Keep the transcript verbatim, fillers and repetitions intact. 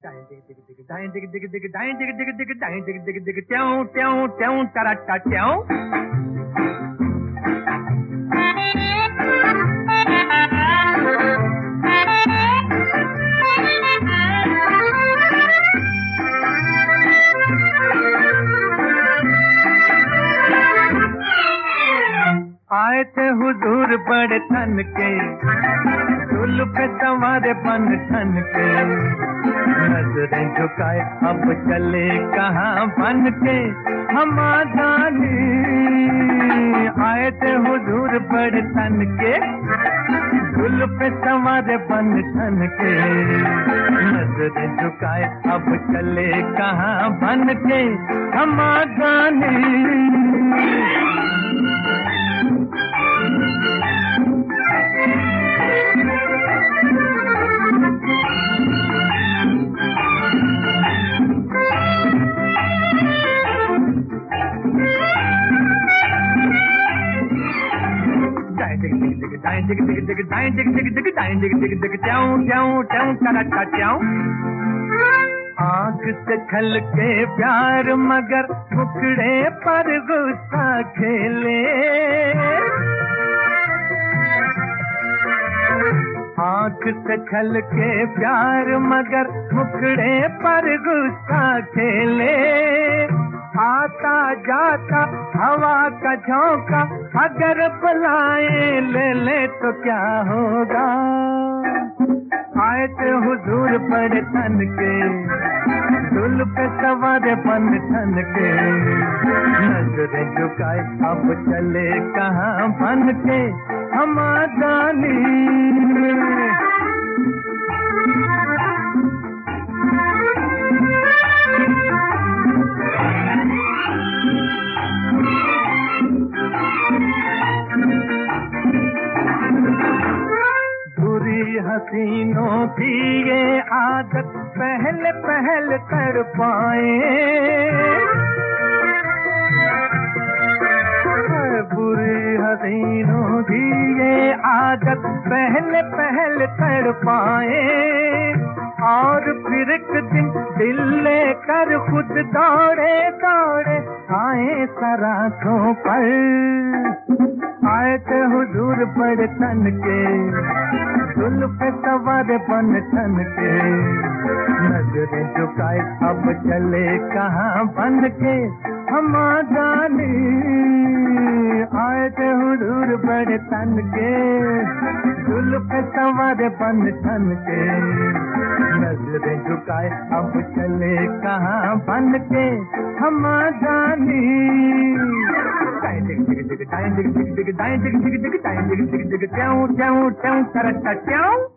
Dine dig dig dig dine dig dig dig dine dig dig dig down down down ta ta down. आए थे हुजूर बड़े थन के, झूल पे सवारे बन ठन के, नजरें झुकाए अब चले कहाँ बन के हम आजानी। आए थे हुजूर बड़े थन के, झूल पे सवारे बन ठन के, नजरें झुकाए अब चले कहाँ बन के हम आजानी। Dine dig dig dig dine dig dig dig dine dig dig dig down down down ta ta down. आँख से छल के प्यार मगर मुखड़े पर गुस्सा खेले, आँख से छल के प्यार मगर मुखड़े पर गुस्सा खेले, आता जाता हवा का झोंका अगर बुलाए ले ले तो क्या होगा। आए थे हुजूर बड़े थन के, झूल पे सवार बन ठन के, नजरें झुकाए अब चले कहाँ बन के हम आजानी। हसीनों की ये आदत पहले पहल कर पाए, बुरी हसीनों की ये आदत पहले पहल कर पाए, और फिर एक दिन दिल लेकर खुद दौड़े दौड़े आए सराखों पर। आए थे हुजूर बड़े तन के, झूल पे सवार बन ठन के, नजरें झुकाए अब चले कहाँ बन के हम आजानी। आए थे हुजूर बड़े तन के, झूल पे सवार बन ठन के, नजरें झुकाए अब चले कहाँ बन के हम आजानी। Dine dig dig dig dine dig dig dig dine dig dig dig dine dig dig dig down down down ta ta down.